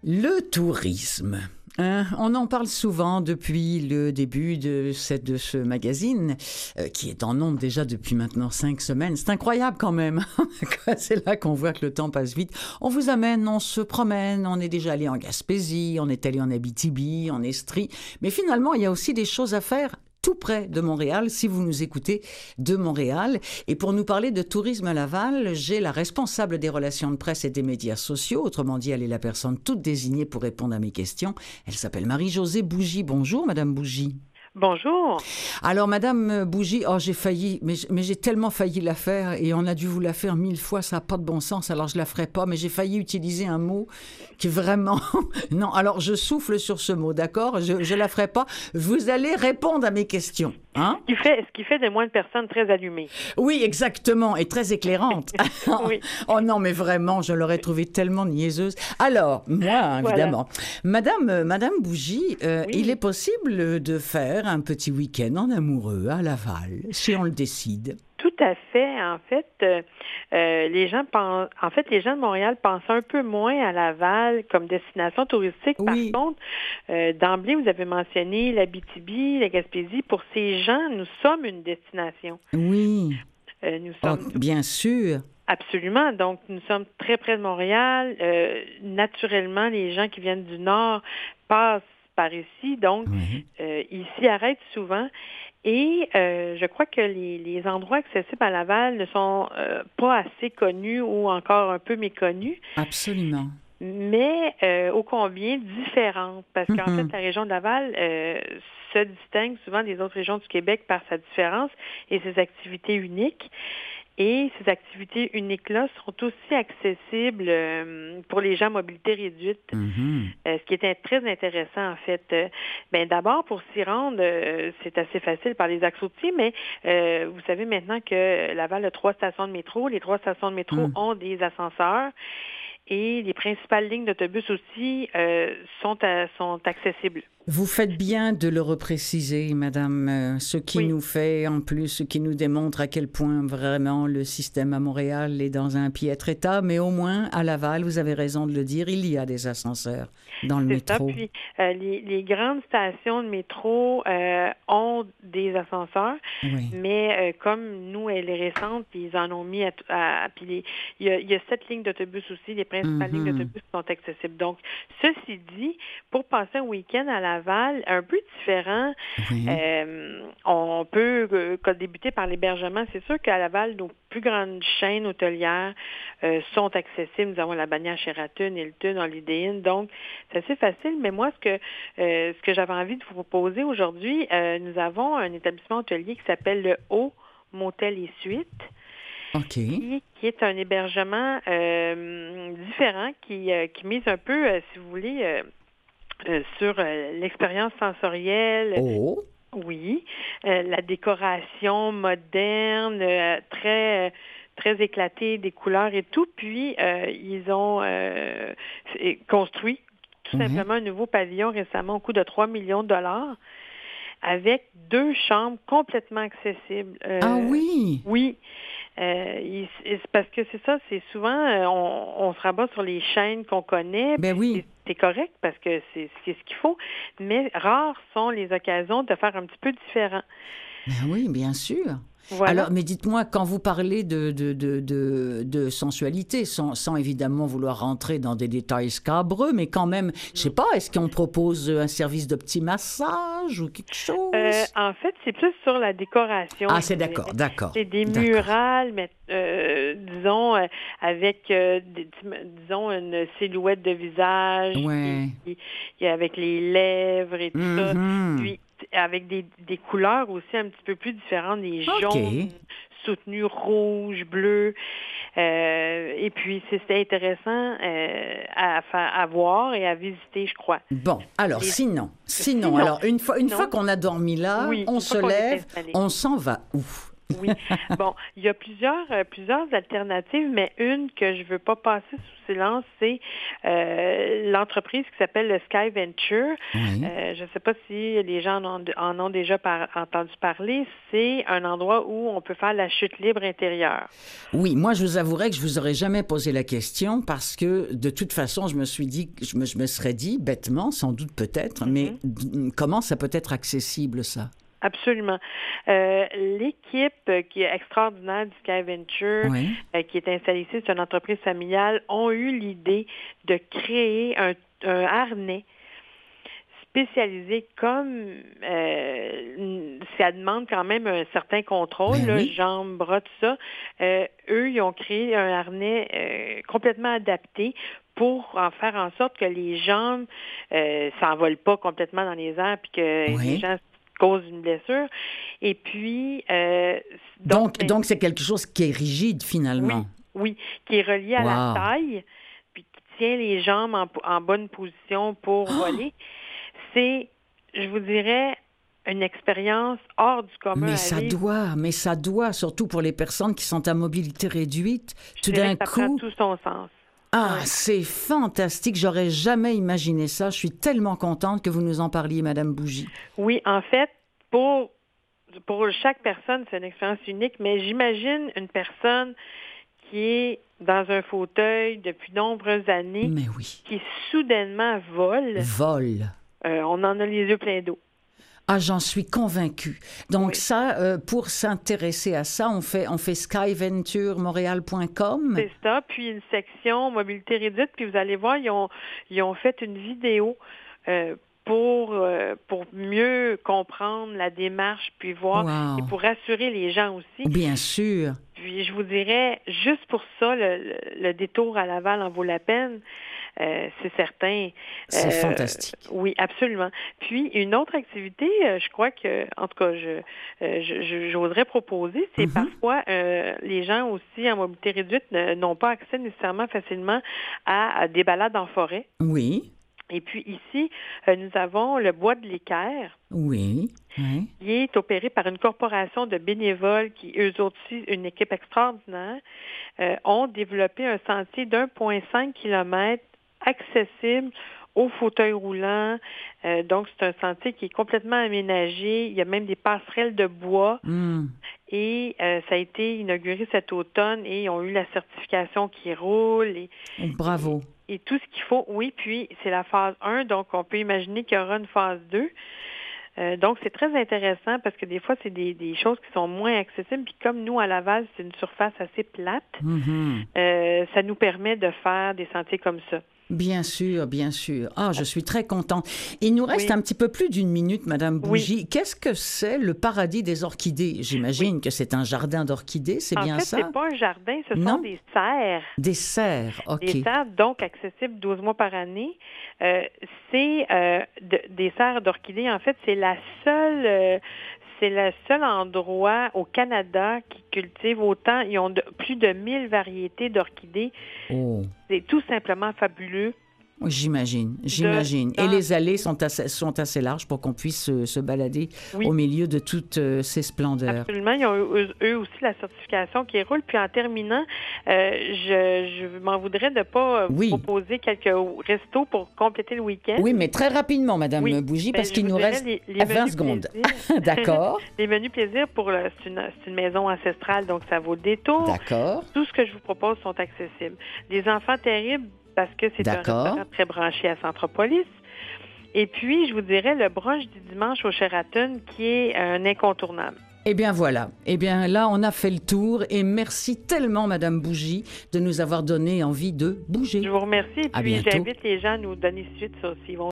Le tourisme. On en parle souvent depuis le début de ce magazine, qui est en ondes déjà depuis maintenant 5 semaines. C'est incroyable quand même. C'est là qu'on voit que le temps passe vite. On vous amène, on se promène, on est déjà allé en Gaspésie, on est allé en Abitibi, en Estrie. Mais finalement, il y a aussi des choses à faire tout près de Montréal, si vous nous écoutez de Montréal. Et pour nous parler de tourisme à Laval, j'ai la responsable des relations de presse et des médias sociaux. Autrement dit, elle est la personne toute désignée pour répondre à mes questions. Elle s'appelle Marie-Josée Bougie. Bonjour, Madame Bougie. Bonjour. Alors, Madame Bougie, j'ai failli, mais j'ai tellement failli la faire et on a dû vous la faire 1000 fois, ça n'a pas de bon sens, alors je la ferai pas, mais j'ai failli utiliser un mot qui est vraiment... Non, alors je souffle sur ce mot, d'accord? Je la ferai pas. Vous allez répondre à mes questions. Hein? Ce qui fait de moi une personne très allumée. Oui, exactement, et très éclairante. Oui. Oh non, mais vraiment, je l'aurais trouvée tellement niaiseuse. Alors, moi, évidemment. Voilà. Madame Bougie, oui. Il est possible de faire un petit week-end en amoureux à Laval, si on le décide. Tout à fait. En fait, les gens de Montréal pensent un peu moins à Laval comme destination touristique. Oui. Par contre, d'emblée, vous avez mentionné l'Abitibi, la Gaspésie. Pour ces gens, nous sommes une destination. Oui. Nous sommes bien sûr. Absolument. Donc, nous sommes très près de Montréal. Naturellement, les gens qui viennent du Nord passent par ici. Donc, oui. Ils s'y arrêtent souvent. Et je crois que les endroits accessibles à Laval ne sont pas assez connus ou encore un peu méconnus. Absolument. Mais ô combien différentes. Parce qu'en fait, la région de Laval se distingue souvent des autres régions du Québec par sa différence et ses activités uniques. Et ces activités uniques-là sont aussi accessibles pour les gens à mobilité réduite, ce qui est très intéressant en fait. D'abord, pour s'y rendre, c'est assez facile par les axes routiers, mais vous savez maintenant que Laval a 3 stations de métro. Les 3 stations de métro ont des ascenseurs. Et les principales lignes d'autobus aussi sont accessibles. Vous faites bien de le repréciser, Madame, ce qui nous fait, en plus, ce qui nous démontre à quel point vraiment le système à Montréal est dans un piètre état, mais au moins, à Laval, vous avez raison de le dire, il y a des ascenseurs dans le métro. Ça. Puis, les grandes stations de métro ont des ascenseurs, mais comme nous, elle est récente, puis ils en ont mis puis il y a 7 lignes d'autobus aussi, les principales lignes d'autobus sont accessibles. Donc, ceci dit, pour passer un week-end à Laval, un peu différent, on peut débuter par l'hébergement. C'est sûr qu'à Laval, nos plus grandes chaînes hôtelières sont accessibles. Nous avons la Bannière Sheraton, Hilton, Holiday Inn. Donc, c'est assez facile. Mais moi, ce que j'avais envie de vous proposer aujourd'hui, nous avons un établissement hôtelier qui s'appelle le Haut Motel et Suites. Okay. Qui est un hébergement différent qui mise un peu, si vous voulez, sur l'expérience sensorielle. Oh. Oui, la décoration moderne, très éclatée, des couleurs et tout. Puis, ils ont construit tout simplement un nouveau pavillon récemment au coût de 3 millions de dollars avec 2 chambres complètement accessibles. Ah oui? Oui. Parce que c'est ça, c'est souvent, on se rabat sur les chaînes qu'on connaît. Ben oui. C'est correct parce que c'est ce qu'il faut, mais rares sont les occasions de faire un petit peu différent. Ben oui, bien sûr. Voilà. Alors, mais dites-moi, quand vous parlez de sensualité, sans évidemment vouloir rentrer dans des détails scabreux, mais quand même, je sais pas, est-ce qu'on propose un service de petit massage ou quelque chose? En fait, c'est plus sur la décoration. Ah, c'est d'accord. C'est des murales, mais disons, avec, disons, une silhouette de visage, avec les lèvres et tout ça. Puis, avec des couleurs aussi un petit peu plus différentes, des jaunes soutenus, rouges, bleus. Et puis, c'était intéressant à voir et à visiter, je crois. Bon, alors, sinon, alors, une fois qu'on a dormi là, on se lève, on s'en va où? Oui. Bon, il y a plusieurs alternatives, mais une que je veux pas passer sous silence, c'est l'entreprise qui s'appelle le Sky Venture. Oui. Je ne sais pas si les gens en ont déjà entendu parler. C'est un endroit où on peut faire la chute libre intérieure. Oui, moi, je vous avouerai que je vous aurais jamais posé la question parce que, de toute façon, je me serais dit, bêtement, sans doute peut-être, mais comment ça peut être accessible, ça? Absolument. L'équipe qui est extraordinaire du Sky Venture, qui est installée ici, c'est une entreprise familiale, ont eu l'idée de créer un harnais spécialisé comme ça demande quand même un certain contrôle, jambes, bras, tout ça. Eux, ils ont créé un harnais complètement adapté pour en faire en sorte que les jambes s'envolent pas complètement dans les airs puis que les gens cause une blessure. Et puis... donc, c'est quelque chose qui est rigide, finalement. Oui, qui est relié à la taille, puis qui tient les jambes en bonne position pour voler. C'est, je vous dirais, une expérience hors du commun mais ça doit, surtout pour les personnes qui sont à mobilité réduite, tout d'un coup... Ça prend tout son sens. Ah, c'est fantastique. J'aurais jamais imaginé ça. Je suis tellement contente que vous nous en parliez, Madame Bougie. Oui, en fait, pour chaque personne, c'est une expérience unique, mais j'imagine une personne qui est dans un fauteuil depuis de nombreuses années, qui soudainement vole. On en a les yeux pleins d'eau. Ah, j'en suis convaincue. Donc ça, pour s'intéresser à ça, on fait skyventuremontréal.com. C'est ça, puis une section mobilité réduite, puis vous allez voir, ils ont fait une vidéo pour mieux comprendre la démarche, puis voir, et pour rassurer les gens aussi. Bien sûr. Puis je vous dirais, juste pour ça, le détour à Laval en vaut la peine. C'est certain. C'est fantastique. Oui, absolument. Puis, une autre activité, je crois que, en tout cas, j'oserais proposer, c'est parfois les gens aussi en mobilité réduite n'ont pas accès nécessairement facilement à des balades en forêt. Oui. Et puis ici, nous avons le Bois de l'Équerre. Oui. Qui est opéré par une corporation de bénévoles qui, eux aussi, une équipe extraordinaire, ont développé un sentier d'1,5 km accessible aux fauteuils roulants. Donc, c'est un sentier qui est complètement aménagé. Il y a même des passerelles de bois. Et ça a été inauguré cet automne et ils ont eu la certification qui roule. Bravo. Et tout ce qu'il faut, puis c'est la phase 1, donc on peut imaginer qu'il y aura une phase 2. Donc, c'est très intéressant parce que des fois, c'est des choses qui sont moins accessibles. Puis comme nous, à Laval, c'est une surface assez plate, ça nous permet de faire des sentiers comme ça. Bien sûr, bien sûr. Ah, je suis très contente. Il nous reste un petit peu plus d'une minute, Madame Bougie. Oui. Qu'est-ce que c'est le paradis des orchidées? J'imagine que c'est un jardin d'orchidées, c'est bien ça? En fait, c'est pas un jardin, ce sont des serres. Des serres, OK. Des serres, donc accessibles 12 mois par année. C'est des serres d'orchidées. En fait, c'est la seule... c'est le seul endroit au Canada qui cultive autant. Ils ont plus de 1000 variétés d'orchidées. C'est tout simplement fabuleux. J'imagine. Et les allées sont assez larges pour qu'on puisse se balader au milieu de toutes ces splendeurs. Absolument. Ils ont eux aussi la certification qui roule. Puis en terminant, je m'en voudrais de ne pas vous proposer quelques restos pour compléter le week-end. Oui, mais très rapidement, Madame Bougie, parce qu'il nous reste 20 secondes. D'accord. Les menus plaisir, c'est une maison ancestrale, donc ça vaut le détour. D'accord. Tout ce que je vous propose sont accessibles. Les enfants terribles, parce que c'est un restaurant très branché à Centropolis. Et puis, je vous dirais le brunch du dimanche au Sheraton qui est un incontournable. Eh bien, voilà. Eh bien, là, on a fait le tour. Et merci tellement, Madame Bougie, de nous avoir donné envie de bouger. Je vous remercie. Et puis, j'invite les gens à nous donner suite sur s'ils vont